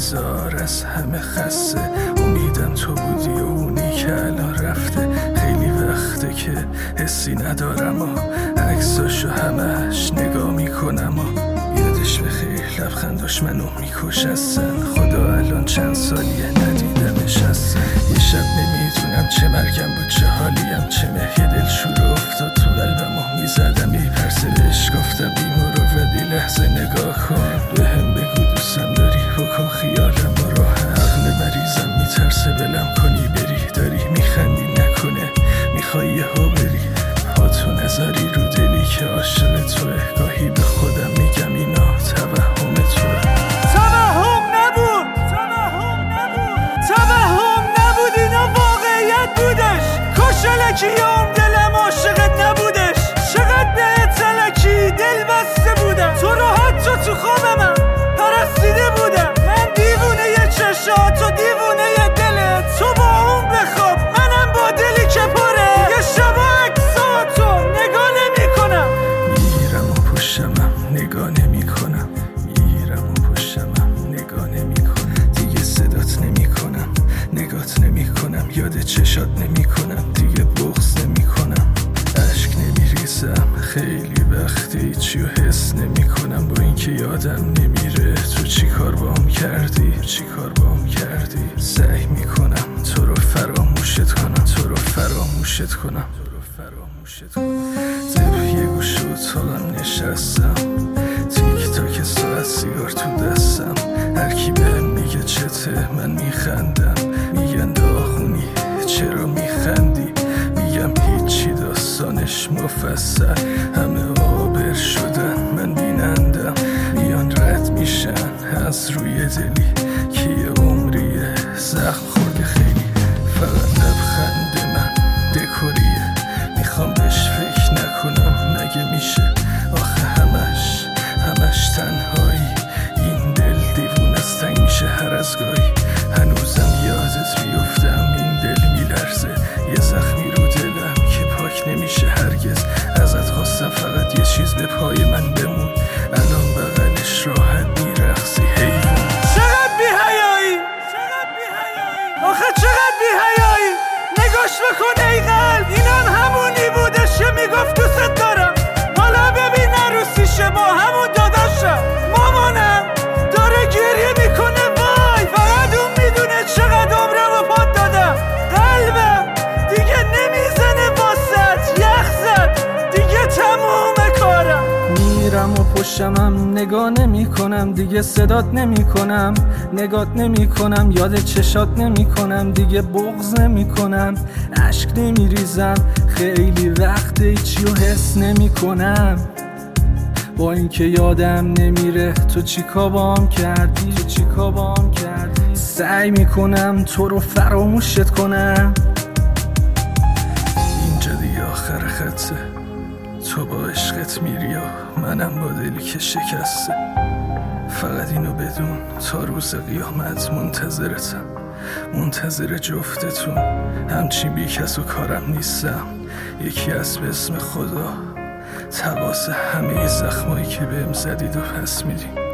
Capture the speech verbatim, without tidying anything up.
بیزار از همه خسته. امیدم تو بودی و اونی که الان رفته. خیلی وقته که حسی ندارم و عکساشو همش نگاه میکنم و یادش بخیر لبخنداش منو میکشستن. خدا الان چند سالیه ندیدمش اصلا. یه شب نمیدونم چه مرگم بود چه حالیم، چه مه دل شروع افتاد تو قلبم و میزدم یه پرسه بهش گفتم بیمورو ودی لحظه نگاه کن، به هم بگو دوستم داری بکن خیالم با راه عقل مریضم میترسه بلم کنی بری. داری میخندی نکنه میخوای یه ها بری، پاتو نذاری رو دلی که عاشق توه. گاهی به خودم میگم اینا توهم توه. توهم نبود توهم نبود توهم نبود اینا واقعیت بودش. کشلکیام دلم عاشقت نبودش. چقدر به تلکی دل بسته بودم، تو رو حتی تو خوابم پرستیده بودم. من دیوونه یه چشات و دیوونه یه دلت، تو با اون بخواب منم با دلی که پره. یه شبا عکساتو نگاه نمی کنم، میرم و پشتمم نگاه نمی کنم. میرم و پشتمم نگاه نمی کنم. دیگه صدات نمی کنم نگات نمی کنم. یاد چشات نمی کنم دیگه بغض نمی کنم. عشق نمی ریزم خیلی وقتی چیو حس نمی کنم. با اینکه یادم نمیره تو چی کار بام کردی چی کار بام کردی. سعی میکنم تو رو فراموشت کنم تو رو فراموشت کنم تو رو فراموشت کنم. زیر یه گوش اتاقم نشستم، تیک تاک ساعت سیگار تو دستم. هر کی بهم میگه چته من میخندم، میگن داغونی چرا میخندی، میگم هیچی داستانش مفصل. همه آبر شدن من بینندم، میان رد میشن از روی دلی که یه عمریه زخم خورده خیلی. فقط لبخند من دکوریه، میخوام بهش فکر نکنم مگه میشه. آخه همش همش تنهایی، این دل دیوون از تنگ میشه هر از گاهی. هنوزم یادت بیفتم این دل میلرزه، یه زخمی رو دلم که پاک نمیشه هرگز. ازت خواستم فقط یه چیز به پای من بمون، الان بغلش راحت میرقصی حیوان. چقدر بی حیایی آخه چقدر بی حیایی. نگاش بکن ای قلب، اینم همونی بودش که میگفت دوست دارم. حالا ببین عروسیشه با همون داداشم. مامانم داره گریه میکنه وای، فقط اون میدونه چقدر عمرم رو پات دادم. قلبم دیگه نمیزنه واسط، یخ زد دیگه تموم کارم. میرم و پشتمم نگاه نمی کنم، دیگه صدات نمی کنم نگات نمی کنم. یاد چشات نمی کنم دیگه بغض نمی کنم. عشق نمی ریزم خیلی وقته چیو حس نمی کنم. با اینکه یادم نمیره تو چیکار بام کردی تو چیکار بام کردی. سعی میکنم تو رو فراموشت کنم. اینجا دیگه آخر خطه، تو با عشقت میری و منم با دلی که شکسته. فقط اینو بدون تا روز قیامت منتظرتم، منتظر جفتتون. همچین بی کس و کارم نیستم، یکی از به اسم خدا تقاس همه زخمایی که بهم زدید و پس میدین.